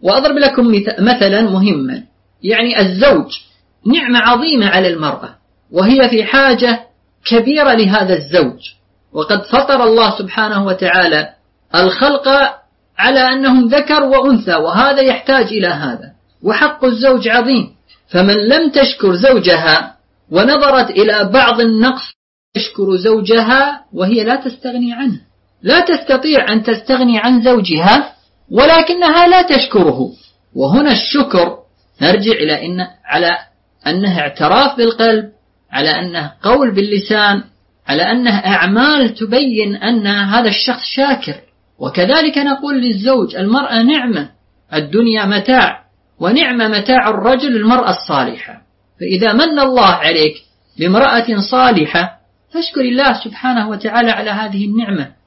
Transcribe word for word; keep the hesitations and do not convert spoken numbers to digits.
وأضرب لكم مثلا مهما، يعني الزوج نعمة عظيمة على المرأة، وهي في حاجة كبيرة لهذا الزوج، وقد فطر الله سبحانه وتعالى الخلق على أنهم ذكر وأنثى، وهذا يحتاج إلى هذا، وحق الزوج عظيم. فمن لم تشكر زوجها ونظرت إلى بعض النقص تشكر زوجها وهي لا تستغني عنه، لا تستطيع أن تستغني عن زوجها ولكنها لا تشكره. وهنا الشكر نرجع إلى إن على أنه اعتراف بالقلب، على أنه قول باللسان، على أنه أعمال تبين أن هذا الشخص شاكر. وكذلك نقول للزوج المرأة نعمة، الدنيا متاع، ونعمة متاع الرجل المرأة الصالحة. فإذا من الله عليك بامرأة صالحة فاشكر الله سبحانه وتعالى على هذه النعمة،